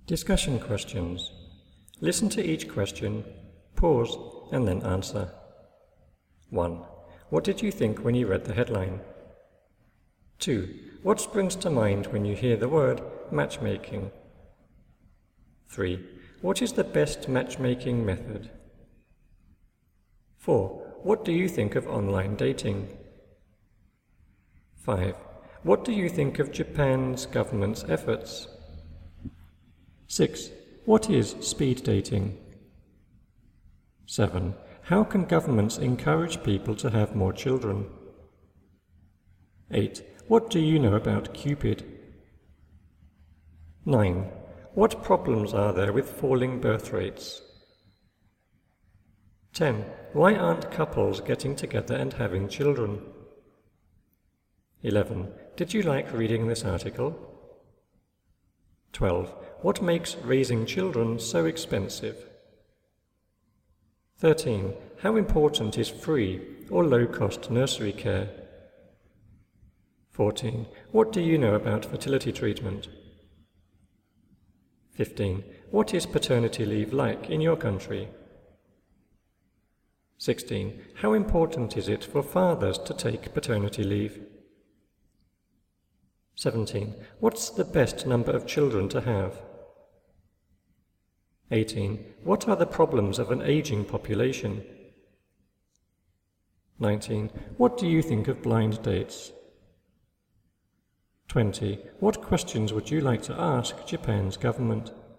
Discussion questions. Listen to each question, pause, and then answer. 1. What did you think when you read the headline? 2. What springs to mind when you hear the word matchmaking? 3. What is the best matchmaking method? 4. What do you think of online dating? 5. What do you think of Japan's government's efforts? 6. What is speed dating? 7. How can governments encourage people to have more children? 8. What do you know about Cupid? 9. What problems are there with falling birth rates? 10. Why aren't couples getting together and having children? 11. Did you like reading this article? 12. What makes raising children so expensive? 13. How important is free or low-cost nursery care? 14. What do you know about fertility treatment? 15. What is paternity leave like in your country? 16. How important is it for fathers to take paternity leave? 17. What's the best number of children to have? 18. What are the problems of an aging population? 19. What do you think of blind dates? 20. What questions would you like to ask Japan's government?